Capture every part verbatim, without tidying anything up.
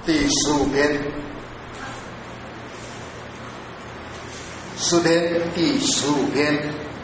第十五篇，诗篇第十五篇。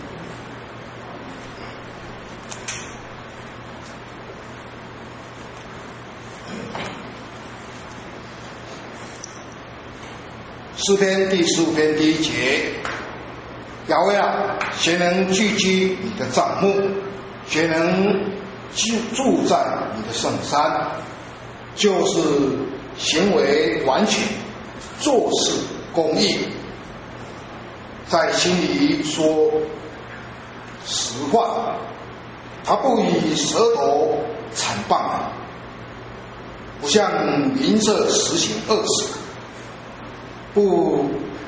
诗篇第十五篇第一节：雅威啊，谁能聚集你的帐幕？谁能住在你的圣山？就是行为完全，做事公义，在心里说实话，他不以舌头谄谤，不向邻舍实行恶事，不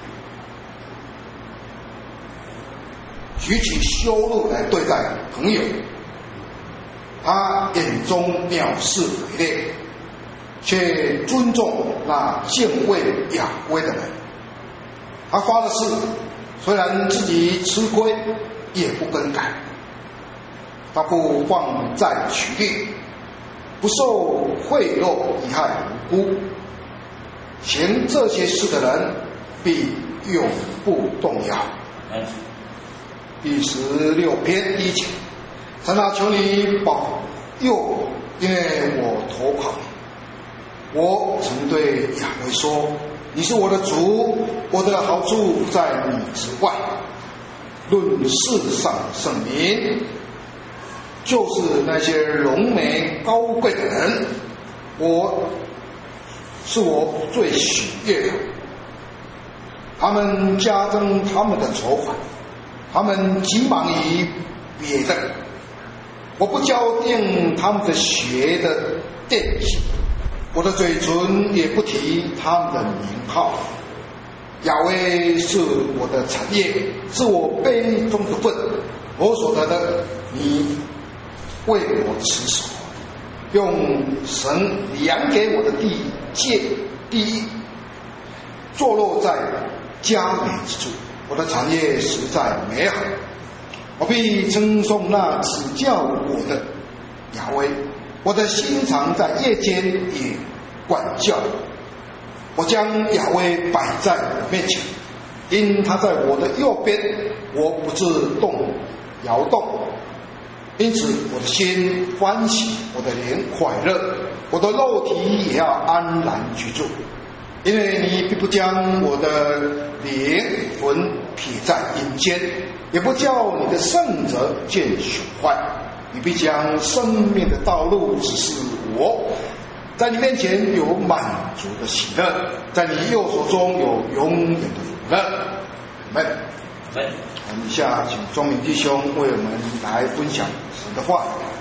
举起羞辱来对待朋友，他眼中藐视匪类，却尊重那敬畏雅威的人。他发了誓，虽然自己吃亏，也不更改。他不放债取利，不受贿赂贻害无辜。行这些事的人，必永不动摇。第十六篇第一节：神啊，求你保佑我，因为我投靠你。我曾对雅威说：你是我的主，我的好处不在你之外。论世上的圣民，就是那些荣美高贵的人，我是我最喜悦的。他们加增他们的筹款，他们急忙于别的，我不交定他们的血的奠祭，我的嘴唇也不提他们的名号。雅威是我的产业，是我杯中的分，我所得的，你为我持守。用神量给我的地界第一，坐落在佳美之处。我的产业实在美好，我必称颂那指教我的雅威。我的心肠在夜间也管教我，将雅威摆在我面前，因他在我的右边，我不自动摇动。因此我的心欢喜，我的灵快乐，我的肉体也要安然居住。因为你必不将我的灵魂撇在阴间，也不叫你的圣者见朽坏。你必将生命的道路指示我，在你面前有满足的喜乐，在你右手中有永远的福乐。阿们。我们以下请庄明弟兄为我们来分享神的话。